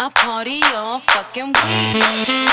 I party all fucking week.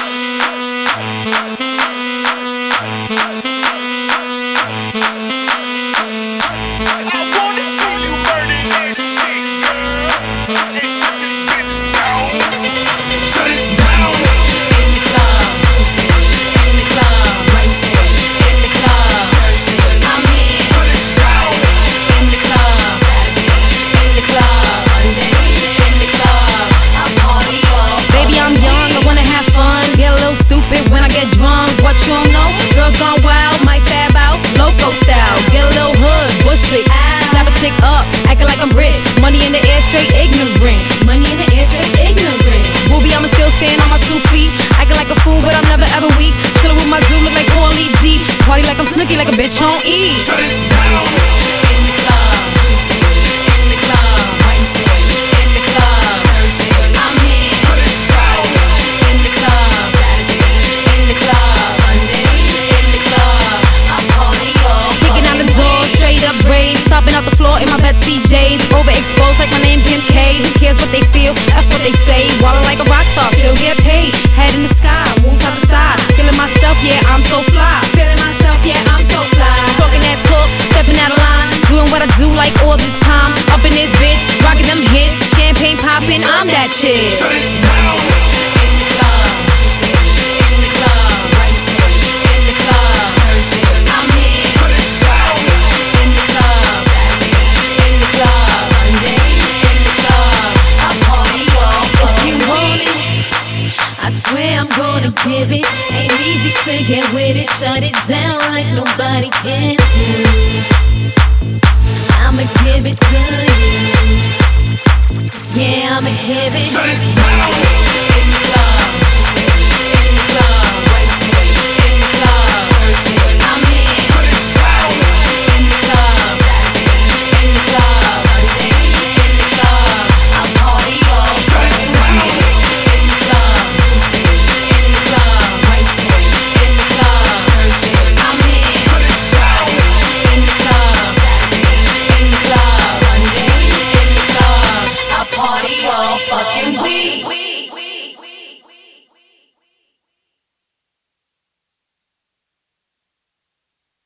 I wanna see you burning this shit, girl. And shut this bitch down. Shut it down. In the club, Tuesday. In the club, Wednesday. In the club, Thursday. I'm here. Shut it down. In the club, Saturday. In the club, Sunday. In the club, I party all. Baby, I'm young, I wanna have fun. Get a little stupid when I get drunk. What you don't know? Girls gone wild, might fab out, loco style. Get a little hood, bush lick. Slap a chick up, acting like I'm rich. Money in the air, straight ignorant. Money in the air, straight ignorant. Booby, I'ma still stand on my 2 feet. Acting like a fool, but I'm never ever weak. Chillin' with my dude, look like Paulie D. Party like I'm Snooki, like a bitch on E. Shut it down. In the club, Tuesday. In the club, Wednesday. In the club, Thursday. I'm here. Shut it down. In the club, Saturday. In the club, Sunday. In the club, I party all. Kicking out the door, straight up braids. Stomping out the floor in my Betsy J's. Overexposed like my name Kim K. Who cares what they feel? F what they say. Wallin' like a rock star, still get paid. Head in the sky, moves side to side. Feeling myself, yeah, I'm so fly. Feeling myself, yeah, I'm so fly. Talking that talk, stepping out of line. Doing what I do like all the time. Up in this bitch, rocking them hits. Champagne popping, I'm that chick. Shut it down. In the club, Tuesday. In the club, Wednesday. In the club, Thursday. I'm here. Shut it down. In the club, Saturday. In the club, Sunday. In the club, I party all If you fucking want week. it, I swear I'm gonna give it. Ain't easy to get with it. Shut it down like nobody can do. I'ma give it to you. Yeah, I'ma give it. Shut it down. In the club, Tuesday. In the club, Wednesday. In the club, Thursday. I'm here. Shut it down. In the club, Saturday. In the club, Sunday. In the club, I party all fucking week. In the club, Tuesday. In the club, Wednesday. In the club, Thursday. I'm here. Shut it down. In the club, Saturday. In the club, Sunday. In the club, I party all fucking week.